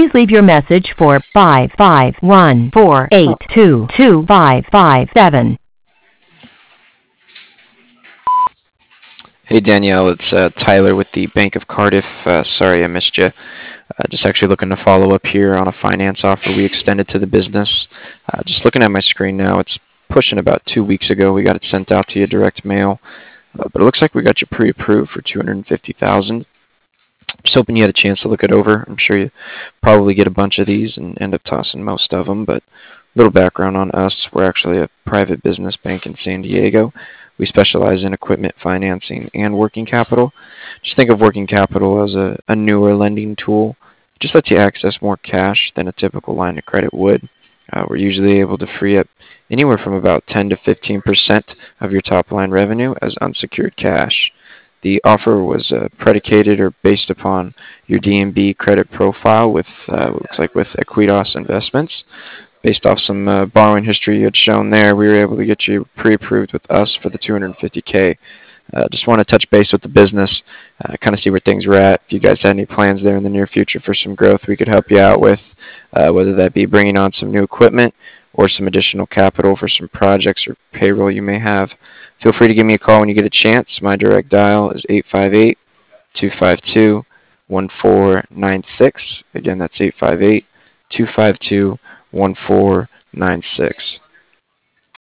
Please leave your message for 551-482-2557. Hey Danielle, it's Tyler with the Bank of Cardiff. Sorry I missed you. Just actually looking to follow up here on a finance offer we extended to the business. Just looking at my screen now, it's pushing about 2 weeks ago. We got it sent out to you direct mail, but it looks like we got you pre-approved for 250,000. Just hoping you had a chance to look it over. I'm sure you probably get a bunch of these and end up tossing most of them, but a little background on us. We're actually a private business bank in San Diego. We specialize in equipment financing and working capital. Just think of working capital as a newer lending tool. It just lets you access more cash than a typical line of credit would. We're usually able to free up anywhere from about 10 to 15% of your top line revenue as unsecured cash. The offer was predicated or based upon your DNB credit profile with looks like with Equitas Investments. Based off some borrowing history you had shown there, we were able to get you pre-approved with us for the 250K. Just want to touch base with the business, kind of see where things were at. If you guys had any plans there in the near future for some growth we could help you out with, whether that be bringing on some new equipment or some additional capital for some projects or payroll you may have. Feel free to give me a call when you get a chance. My direct dial is 858-252-1496. Again, that's 858-252-1496.